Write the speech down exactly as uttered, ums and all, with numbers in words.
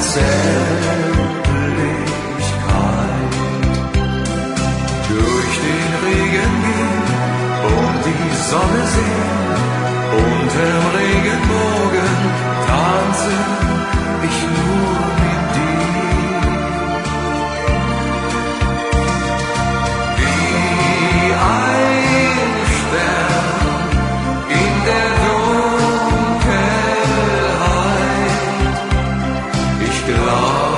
Zärtlichkeit. Durch den Regen gehen und die Sonne sehen, unterm Regenbogen tanze ich nur mit dir. Wie ein Stern in der Dunkelheit, ich glaube,